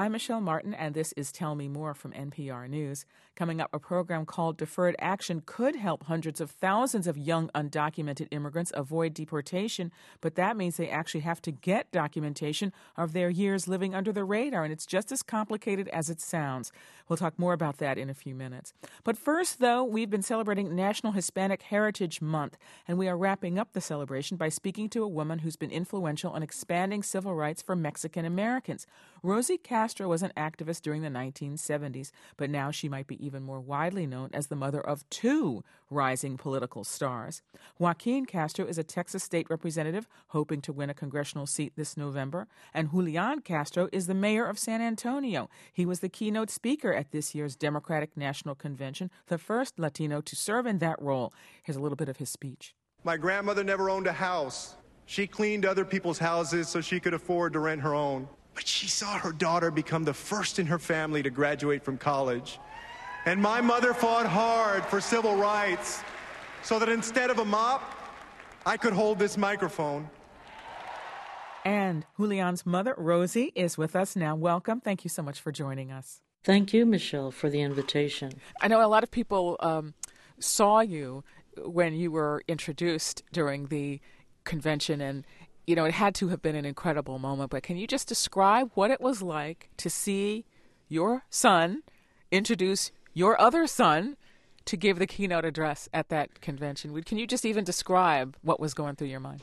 I'm Michelle Martin, and this is Tell Me More from NPR News. Coming up, a program called Deferred Action could help hundreds of thousands of young undocumented immigrants avoid deportation, but that means they actually have to get documentation of their years living under the radar, and it's just as complicated as it sounds. We'll talk more about that in a few minutes. But first, though, we've been celebrating National Hispanic Heritage Month, and we are wrapping up the celebration by speaking to a woman who's been influential in expanding civil rights for Mexican Americans. Rosie Castro was an activist during the 1970s, but now she might be even more widely known as the mother of two rising political stars. Joaquin Castro is a Texas state representative hoping to win a congressional seat this November, and Julian Castro is the mayor of San Antonio. He was the keynote speaker at this year's Democratic National Convention, the first Latino to serve in that role. Here's a little bit of his speech. My grandmother never owned a house. She cleaned other people's houses so she could afford to rent her own. But she saw her daughter become the first in her family to graduate from college. And my mother fought hard for civil rights so that instead of a mop, I could hold this microphone. And Julian's mother, Rosie, is with us now. Welcome. Thank you so much for joining us. Thank you, Michelle, for the invitation. I know a lot of people saw you when you were introduced during the convention, and you know, it had to have been an incredible moment, but can you just describe what it was like to see your son introduce your other son to give the keynote address at that convention? Can you just even describe what was going through your mind?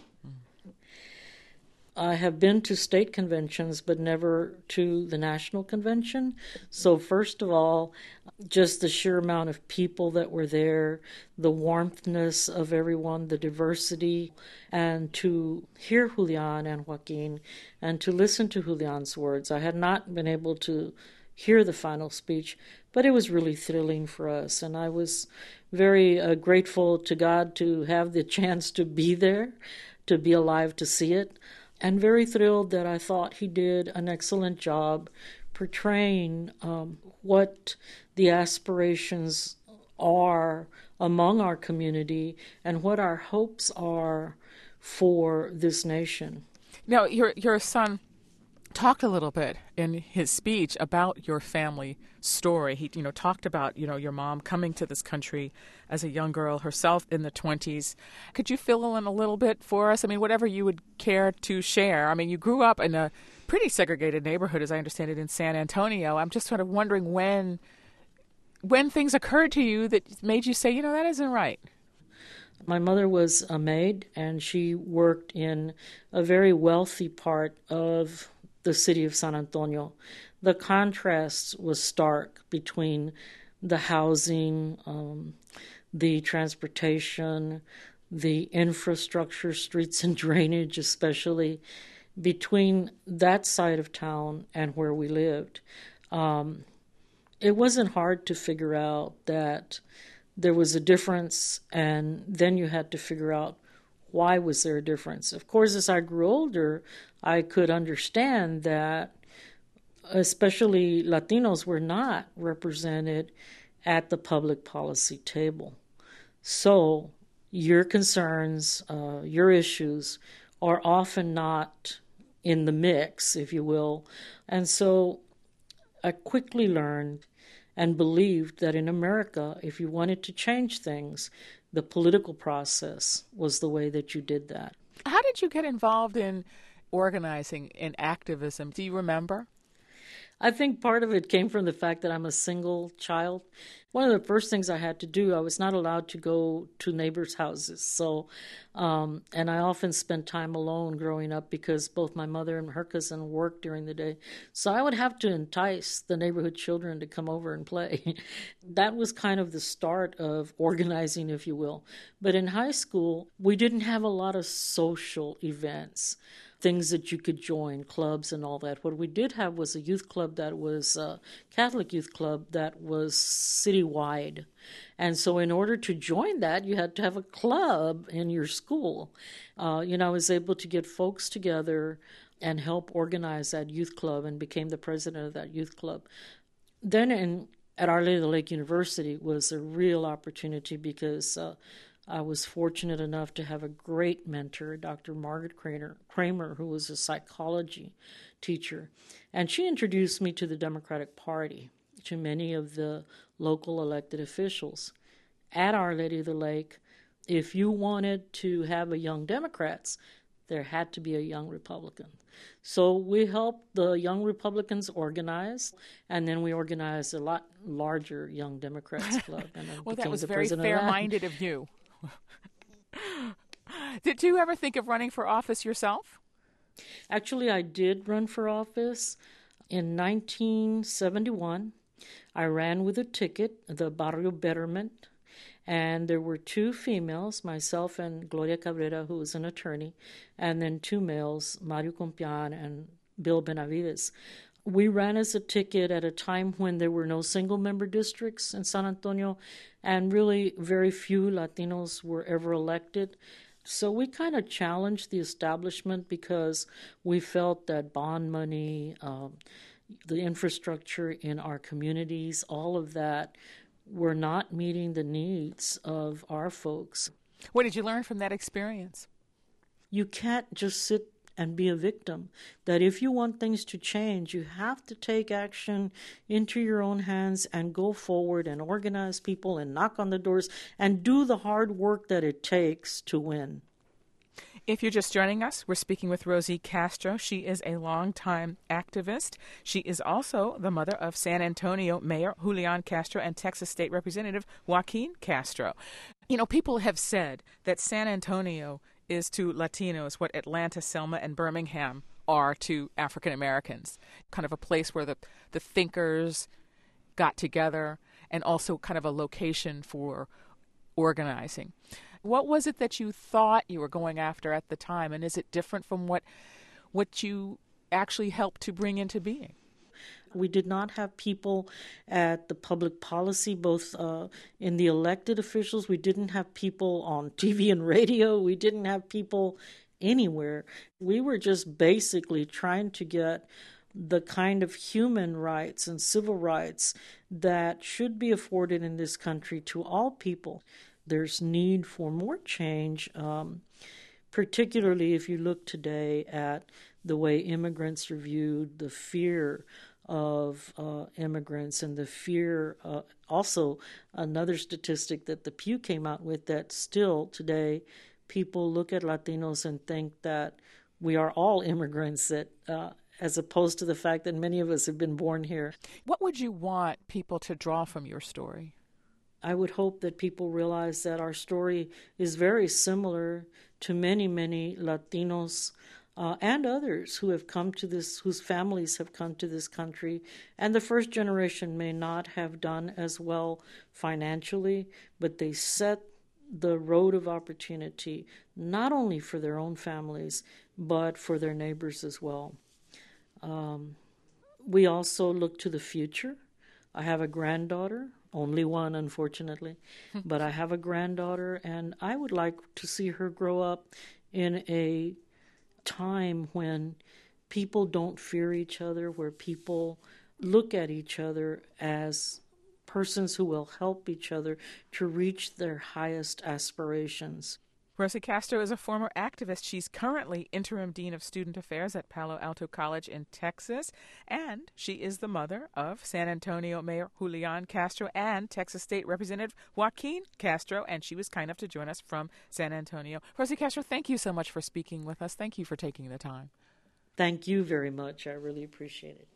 I have been to state conventions, but never to the national convention. So first of all, just the sheer amount of people that were there, the warmthness of everyone, the diversity, and to hear Julian and Joaquin and to listen to Julian's words. I had not been able to hear the final speech, but it was really thrilling for us. And I was very grateful to God to have the chance to be there, to be alive to see it. And very thrilled that I thought he did an excellent job portraying what the aspirations are among our community and what our hopes are for this nation. Now, your son talked a little bit in his speech about your family story. He, talked about, your mom coming to this country as a young girl, herself in the 20s. Could you fill in a little bit for us? I mean, whatever you would care to share. I mean, you grew up in a pretty segregated neighborhood, as I understand it, in San Antonio. I'm just sort of wondering when things occurred to you that made you say, that isn't right. My mother was a maid, and she worked in a very wealthy part of the city of San Antonio. The contrast was stark between the housing, the transportation, the infrastructure, streets and drainage especially, between that side of town and where we lived. It wasn't hard to figure out that there was a difference, and then you had to figure out why was there a difference. Of course, as I grew older, I could understand that especially Latinos were not represented at the public policy table. So your concerns, your issues are often not in the mix, if you will. And so I quickly learned and believed that in America, if you wanted to change things, the political process was the way that you did that. How did you get involved in organizing in activism? Do you remember? I think part of it came from the fact that I'm a single child. One of the first things I had to do, I was not allowed to go to neighbors' houses. So, and I often spent time alone growing up because both my mother and her cousin worked during the day. So I would have to entice the neighborhood children to come over and play. That was kind of the start of organizing, if you will. But in high school, we didn't have a lot of social events, things that you could join, clubs and all that. What we did have was a youth club that was a Catholic youth club that was citywide. And so in order to join that, you had to have a club in your school. I was able to get folks together and help organize that youth club and became the president of that youth club. Then at Our Lady of the Lake University was a real opportunity because I was fortunate enough to have a great mentor, Dr. Margaret Kramer, who was a psychology teacher. And she introduced me to the Democratic Party, to many of the local elected officials. At Our Lady of the Lake, if you wanted to have a young Democrats, there had to be a young Republican. So we helped the young Republicans organize, and then we organized a lot larger Young Democrats Club. And well, that was very fair-minded of you. Did you ever think of running for office yourself? Actually, I did run for office. In 1971, I ran with a ticket, the Barrio Betterment, and there were two females, myself and Gloria Cabrera, who was an attorney, and then two males, Mario Compian and Bill Benavides. We ran as a ticket at a time when there were no single-member districts in San Antonio, and really very few Latinos were ever elected. So we kind of challenged the establishment because we felt that bond money, the infrastructure in our communities, all of that were not meeting the needs of our folks. What did you learn from that experience? You can't just sit and be a victim. That if you want things to change, you have to take action into your own hands and go forward and organize people and knock on the doors and do the hard work that it takes to win. If you're just joining us, we're speaking with Rosie Castro. She is a longtime activist. She is also the mother of San Antonio Mayor Julian Castro and Texas State Representative Joaquin Castro. You know, people have said that San Antonio is to Latinos what Atlanta, Selma, and Birmingham are to African Americans, kind of a place where the thinkers got together and also kind of a location for organizing. What was it that you thought you were going after at the time, and is it different from what you actually helped to bring into being? We did not have people at the public policy, both in the elected officials. We didn't have people on TV and radio. We didn't have people anywhere. We were just basically trying to get the kind of human rights and civil rights that should be afforded in this country to all people. There's need for more change, particularly if you look today at the way immigrants are viewed, the fear of immigrants, and the fear, also another statistic that the Pew came out with, that still today people look at Latinos and think that we are all immigrants, that as opposed to the fact that many of us have been born here. What would you want people to draw from your story? I would hope that people realize that our story is very similar to many, many Latinos and others who have come to this, whose families have come to this country. And the first generation may not have done as well financially, but they set the road of opportunity, not only for their own families, but for their neighbors as well. We also look to the future. I have a granddaughter, only one, unfortunately, but I have a granddaughter, and I would like to see her grow up in a time when people don't fear each other, where people look at each other as persons who will help each other to reach their highest aspirations. Rosie Castro is a former activist. She's currently interim dean of student affairs at Palo Alto College in Texas, and she is the mother of San Antonio Mayor Julian Castro and Texas State Representative Joaquin Castro, and she was kind enough to join us from San Antonio. Rosie Castro, thank you so much for speaking with us. Thank you for taking the time. Thank you very much. I really appreciate it.